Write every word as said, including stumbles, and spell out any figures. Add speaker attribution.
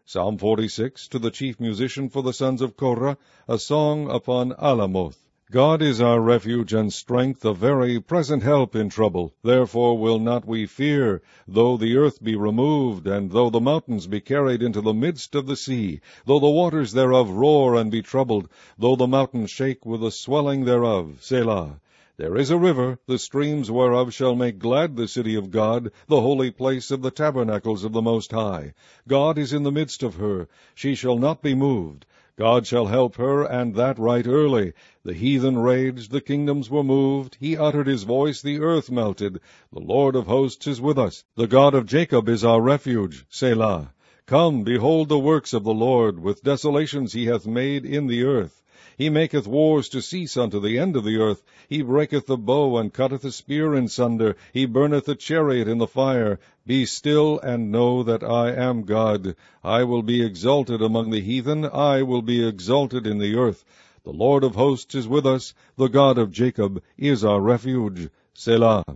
Speaker 1: Psalm forty-six, to the chief musician for the sons of Korah, a song upon Alamoth. God is our refuge and strength, a very present help in trouble. Therefore will not we fear, though the earth be removed, and though the mountains be carried into the midst of the sea, though the waters thereof roar and be troubled, though the mountains shake with the swelling thereof. Selah. There is a river, the streams whereof shall make glad the city of God, the holy place of the tabernacles of the Most High. God is in the midst of her. She shall not be moved. God shall help her, and that right early. The heathen raged, the kingdoms were moved. He uttered his voice, the earth melted. The Lord of hosts is with us. The God of Jacob is our refuge. Selah. Come, behold the works of the Lord. With desolations he hath made in the earth. He maketh wars to cease unto the end of the earth. He breaketh the bow, and cutteth the spear in sunder. He burneth the chariot in the fire. Be still, and know that I am God. I will be exalted among the heathen. I will be exalted in the earth. The Lord of hosts is with us. The God of Jacob is our refuge. Selah.